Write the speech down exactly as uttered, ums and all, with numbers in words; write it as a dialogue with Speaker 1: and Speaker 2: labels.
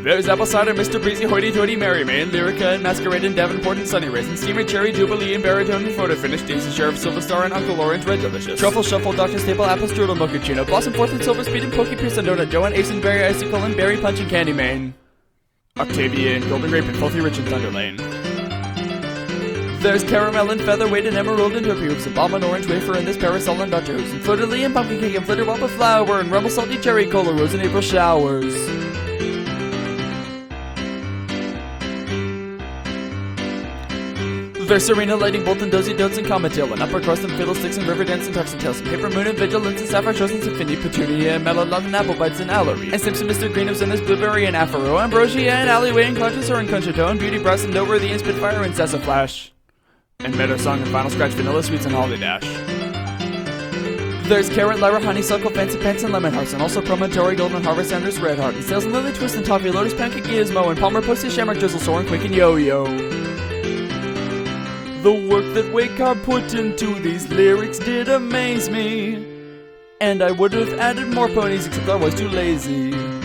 Speaker 1: There's apple cider, Mister Breezy, hoity-toity, Mary Main, Lyrica, and Masquerade, and Davenport, and Sunny Raisin, Steamer, Cherry, Jubilee, and Baritone, and Photo Finish, Daisy, Sheriff, Silver Star, and Uncle Orange, Red Delicious. Truffle, Shuffle, Doctor Staple, Apple Strudel, Mochaccino, Blossom, Fourth, and Silver Speed, and Pokey, Pierce, and Donut, Joanne, Ace, and Berry, Icicle, and Berry Punch, and Candy Mane. Octavia, and Golden Grape, and Filthy Rich, and Thunder Lane. There's caramel and featherweight and emerald and Topi Hoops and bomb and orange wafer and this parasol and Doctor Hoops and fleur-de-lis and pumpkin cake and flitter wobble flower and rumble salty cherry cola rose and April showers. There's Serena, Lightning Bolt, and Dozy Dotes, and Comet Tail, and Upper Crust, and Fiddlesticks, and Riverdance, and Tucks and Tails, and Paper Moon, and Vigilance, and Sapphire Shows, and Symphony, Petunia, and Melolot, and Apple Bites, and Allery, and Simpson, Mister Greenups, and Miss Blueberry, and Afro, Ambrosia, and Alleyway, and Conchasaur, and Concerto, and Beauty Brass, and Noteworthy, and Spitfire, and Sassaflash, and Meadow Song, and Final Scratch, Vanilla Sweets, and Holly Dash. There's Carrot, Lyra, Honeysuckle, Fancy Pants, and Lemon Hearts, and also Promontory, Golden Harvest, Sanders, Red Heart, and Sales, and Lily Twist, and Toffee, Lotus, Pancake, Gizmo, and Palmer, Posty, Shamrock, Drizzle, Soar, and Quick, and Yo-Yo. The work that Wake-Car put into these lyrics did amaze me, and I would have added more ponies except I was too lazy.